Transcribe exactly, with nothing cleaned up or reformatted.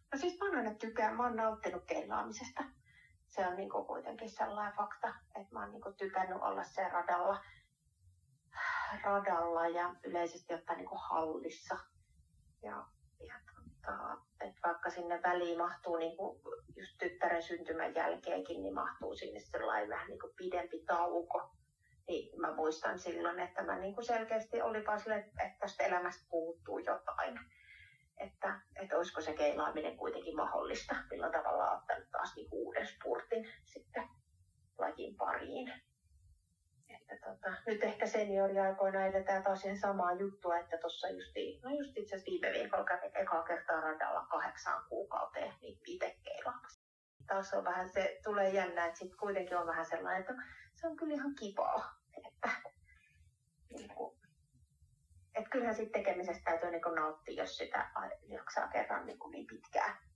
No siis mä aina tykkään, mä oon nauttinut keilaamisesta. Se on niinku kuitenkin sellainen fakta, että mä oon niinku tykännyt olla se radalla, radalla ja yleisesti ottaen niinku hallissa. Ja, ja tota, että vaikka sinne väliin mahtuu niinku just tyttären syntymän jälkeenkin, niin mahtuu sinne sellainen vähän niinku pidempi tauko. Niin mä muistan silloin, että mä niinku selkeästi olipa sille, että tästä elämästä puuttuu jotain. Että, että olisiko se keilaaminen kuitenkin mahdollista, millä tavalla on ottanut taas niinku uuden spurtin sitten lajin pariin. Että tota, nyt ehkä senioriaikoina eletään taas siihen samaa juttua, että tuossa just, no just itse asiassa viime viikolla kävin ekaa kertaa radalla kahdeksaan kuukauteen niin itse keilaamassa. Taas on vähän se, tulee jännä, että sitten kuitenkin on vähän sellainen, että se on kyllä ihan kivaa. Että, niin kuin, että kyllähän sitten tekemisestä täytyy niin kuin nauttia, jos sitä jaksaa kerran niin, kuin niin pitkään.